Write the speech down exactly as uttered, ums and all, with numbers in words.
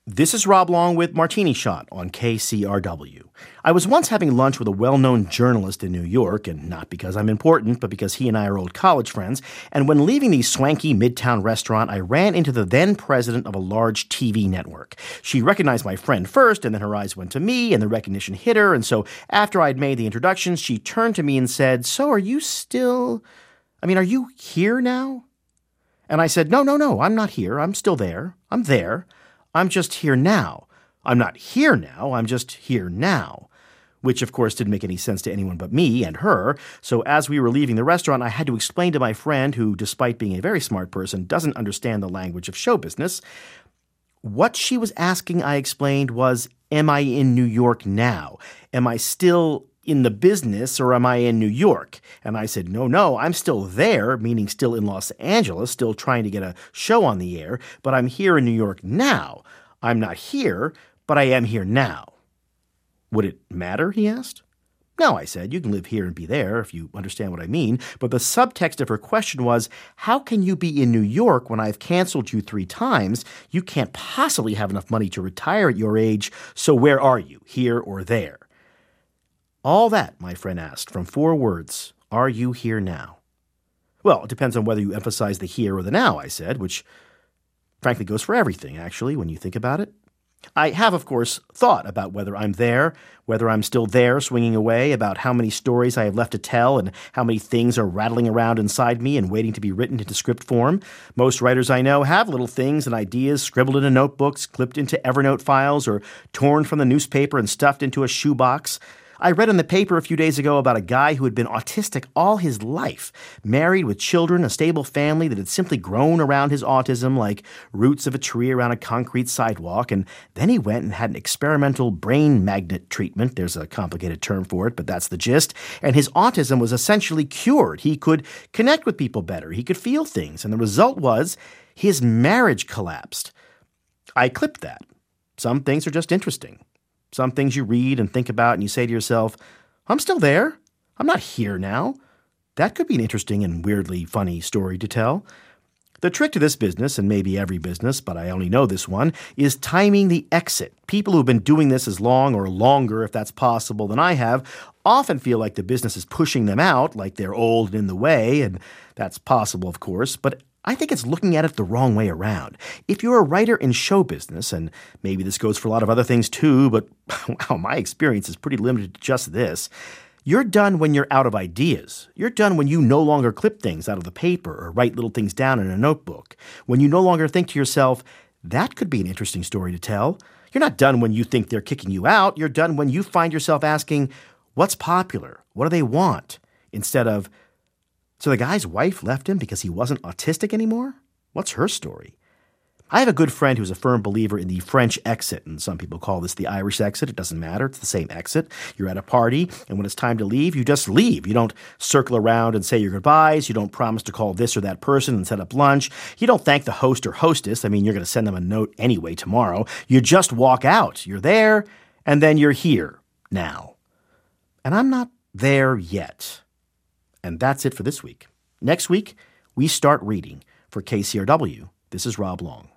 This is Rob Long with Martini Shot on K C R W. I was once having lunch with a well-known journalist in New York, and not because I'm important, but because he and I are old college friends, and when leaving the swanky Midtown restaurant, I ran into the then president of a large T V network. She recognized my friend first, and then her eyes went to me, and the recognition hit her, and so after I'd made the introductions, she turned to me and said, "So are you still... I mean, are you here now?" And I said, no, no, no, I'm not here. I'm still there. I'm there. I'm just here now. I'm not here now. I'm just here now. Which, of course, didn't make any sense to anyone but me and her. So as we were leaving the restaurant, I had to explain to my friend, who, despite being a very smart person, doesn't understand the language of show business. What she was asking, I explained, was, am I in New York now? Am I still in the business, or am I in New York? And I said, no, no, I'm still there, meaning still in Los Angeles, still trying to get a show on the air, but I'm here in New York now. I'm not here, but I am here now. Would it matter, he asked. No, I said, you can live here and be there, if you understand what I mean. But the subtext of her question was, how can you be in New York when I've canceled you three times? You can't possibly have enough money to retire at your age, so where are you, here or there? All that, my friend asked, from four words. Are you here now? Well, it depends on whether you emphasize the here or the now, I said, which frankly goes for everything, actually, when you think about it. I have, of course, thought about whether I'm there, whether I'm still there swinging away, about how many stories I have left to tell and how many things are rattling around inside me and waiting to be written into script form. Most writers I know have little things and ideas scribbled into notebooks, clipped into Evernote files, or torn from the newspaper and stuffed into a shoebox. I read in the paper a few days ago about a guy who had been autistic all his life, married with children, a stable family that had simply grown around his autism like roots of a tree around a concrete sidewalk, and then he went and had an experimental brain magnet treatment. There's a complicated term for it, but that's the gist. And his autism was essentially cured. He could connect with people better. He could feel things. And the result was his marriage collapsed. I clipped that. Some things are just interesting. Some things you read and think about and you say to yourself, I'm still there. I'm not here now. That could be an interesting and weirdly funny story to tell. The trick to this business, and maybe every business, but I only know this one, is timing the exit. People who've been doing this as long or longer, if that's possible, than I have, often feel like the business is pushing them out, like they're old and in the way, and that's possible, of course, but I think it's looking at it the wrong way around. If you're a writer in show business, and maybe this goes for a lot of other things too, but wow, my experience is pretty limited to just this, you're done when you're out of ideas. You're done when you no longer clip things out of the paper or write little things down in a notebook. When you no longer think to yourself, that could be an interesting story to tell. You're not done when you think they're kicking you out. You're done when you find yourself asking, what's popular? What do they want? Instead of, so the guy's wife left him because he wasn't autistic anymore? What's her story? I have a good friend who's a firm believer in the French exit, and some people call this the Irish exit. It doesn't matter. It's the same exit. You're at a party, and when it's time to leave, you just leave. You don't circle around and say your goodbyes. You don't promise to call this or that person and set up lunch. You don't thank the host or hostess. I mean, you're going to send them a note anyway tomorrow. You just walk out. You're there, and then you're here now. And I'm not there yet. And that's it for this week. Next week, we start reading. For K C R W, this is Rob Long.